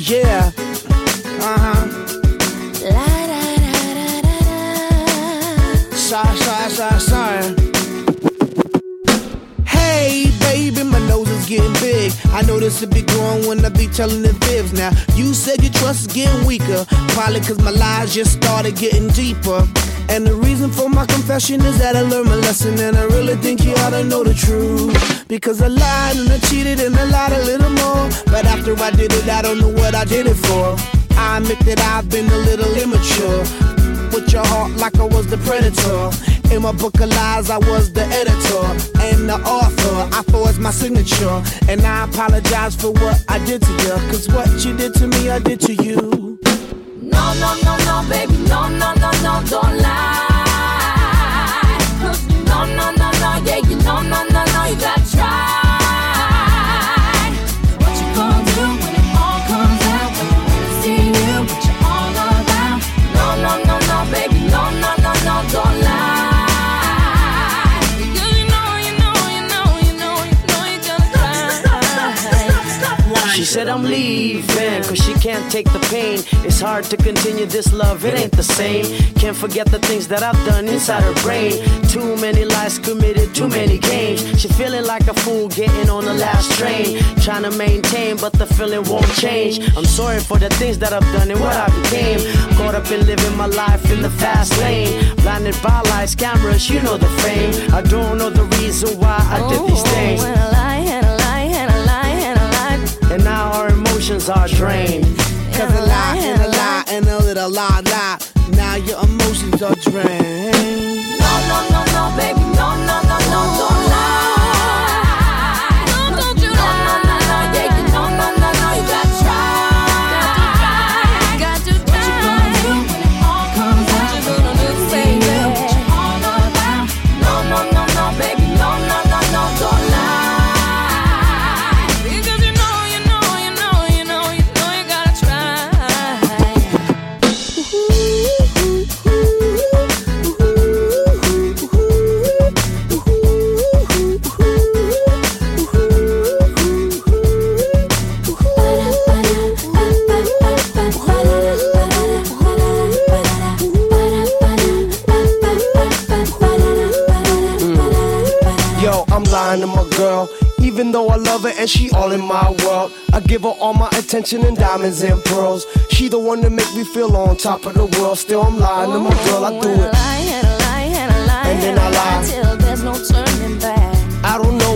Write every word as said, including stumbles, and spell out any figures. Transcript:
Yeah. Uh-huh. La da da da da da. Sorry, sorry, sorry, sorry. Hey, baby, my nose is getting big. I know this will be growing when I be telling the fibs. Now, you said your trust is getting weaker. Probably cause my lies just started getting deeper. And the reason for my confession is that I learned my lesson. And I really think you ought to know the truth. Because I lied and I cheated and I lied a little more. But after I did it, I don't know what I did it for. I admit that I've been a little immature. With your heart like I was the predator. In my book of lies, I was the editor and the author. I forged my signature, and I apologize for what I did to you. Cause what you did to me, I did to you. No, no, no, no, baby, no, no, no, no, don't lie. No, no, no, no, yeah, you know, no, no, no, you gotta try. What you gonna do when it all comes out? When you really see you, what you all about? No, no, no, no, baby, no, no, no, no, don't lie. She said I'm leaving, cause she can't take the pain. It's hard to continue this love, it ain't the same. Can't forget the things that I've done inside her brain. Too many lies committed, too many games. She feeling like a fool getting on the last train. Trying to maintain, but the feeling won't change. I'm sorry for the things that I've done and what I became. Caught up in living my life in the fast lane. Blinded by lights, cameras, you know the fame. I don't know the reason why I did these things. Oh, and a lie, and a lie, and a lie, and a lie. And now our emotions are drained. Cause a lie and a lie and a little lie lie. Now your emotions are drained. No, no, no, no, baby, no, no, no, no, don't lie. No, don't you lie. No, no, no, no, yeah, you know, no, no, no, you gotta try. Got to try, got to try. What you gonna do when it all comes out? What you gonna do, baby? What you all about? No, no, no, no, baby, no, no, no, no, don't lie. To my girl, even though I love her and she all in my world. I give her all my attention and diamonds and pearls. She the one that make me feel on top of the world. Still I'm lying to my girl, I do it. And a lie, and a lie, and a lie, And then I lie till there's no turning back. I don't know